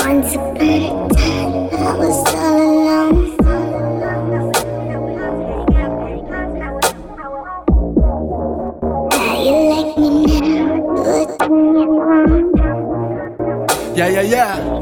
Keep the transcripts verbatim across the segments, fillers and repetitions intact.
Once upon a time, I was all alone. How you like me now? What do you want? Yeah, yeah, yeah.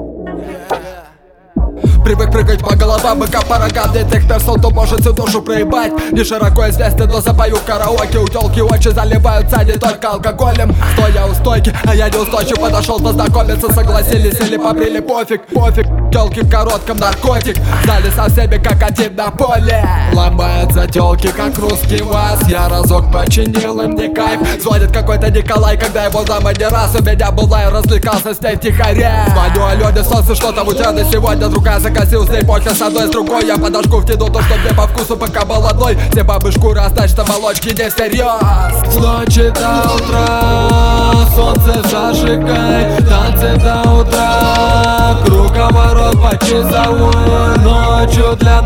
Привык прыгать по головам, быка по рогам. Детектор солту может всю душу проебать. Не широко известный, но запою караоке. У тёлки очи заливаются не только алкоголем. Стоя у стойки, а я неустойчив подошел познакомиться. Согласились или побрили, пофиг, пофиг. Тёлки в коротком наркотик. В зале со всеми как один на поле. Ломаются тёлки как русский ВАЗ. Я разок починил им не кайф. Звонит какой-то Николай, когда его зама не раз. У меня была и развлекался с ней втихаря. Звоню Алёне, солнце, что там у тебя на сегодня? Другая закосил с ней похер с одной, с другой. Я подожгу втяну то, что мне по вкусу, пока молодой. Все бабы шкуры, а значит, что молочки не всерьез. С ночи до утра солнце зажигай, танцы до утра, круговорот по часовой. Ночью для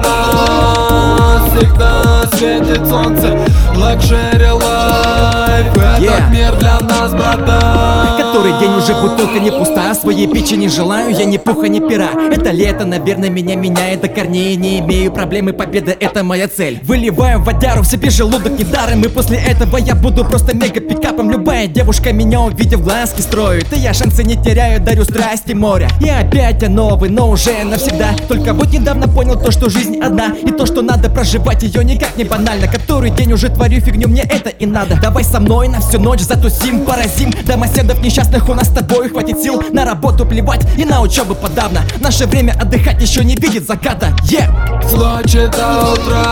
нас всегда светит солнце. Luxury life, этот yeah. мир для нас, братан. Который день уже бутылка не пуста. Своей печи не желаю, я ни пуха, ни пера. Это лето, наверное, меня меняет до корней. Не имею проблемы, победа — это моя цель. Выливаю водяру в себе желудок недаром. И после этого я буду просто мега пикапом. Любая девушка меня увидев глазки строит. И я шансы не теряю, дарю страсти моря. И опять я новый, но уже навсегда. Только вот недавно понял то, что жизнь одна. И то, что надо проживать ее никак не банально. Который день уже творю фигню, мне это и надо. Давай со мной на всю ночь затусим, поразим. Домоседов несчастных у нас с тобой хватит сил. На работу плевать и на учебу подавно. Наше время отдыхать еще не видит заката. Yeah. С ночи до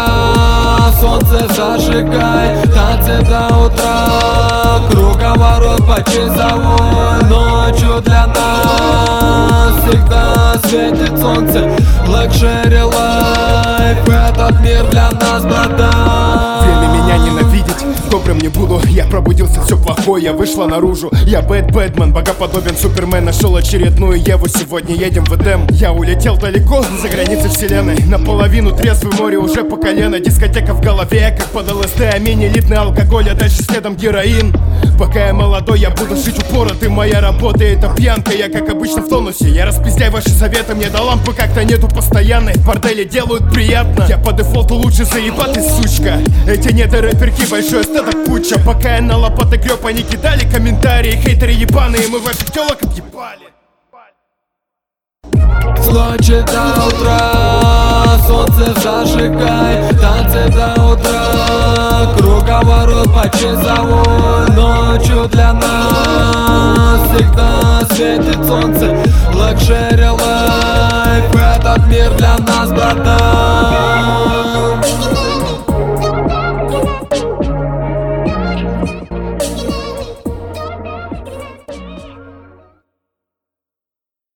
утра солнце зажигай, танцы до утра, круговорот по часовой. Ночью для нас всегда светит солнце. Luxury life, этот мир для нас, братан. Время меня ненавидеть, добрым не буду. Я пробудился, все плохое вышло наружу. Я Бэт Бэтмен, богоподобен Супермен. Нашел очередную Еву, сегодня едем в Эдем. Я улетел далеко, за границы вселенной. Наполовину трезвый, море уже по колено. Дискотека в голове, как под ЛСД. Аминь, элитный алкоголь, а дальше следом героин. Пока я молодой, я буду жить упоротый. Моя работа — это пьянка, я как обычно в тонусе. Я распиздяй ваши советы, мне до лампы как-то нету постоянной. В борделе делают приятно, я по дефолту лучше заебатый, сучка. Эти недорэперки, большой остаток куча. Пока я на лопаты греб, они кидали комментарии. Хейтеры ебаные, мы ваших тёлок отъебали. С ночи до утра солнце зажигай, танцы до утра, круговорот по часовой. Ночью для нас всегда светит солнце. Luxury life, этот мир для нас, братан.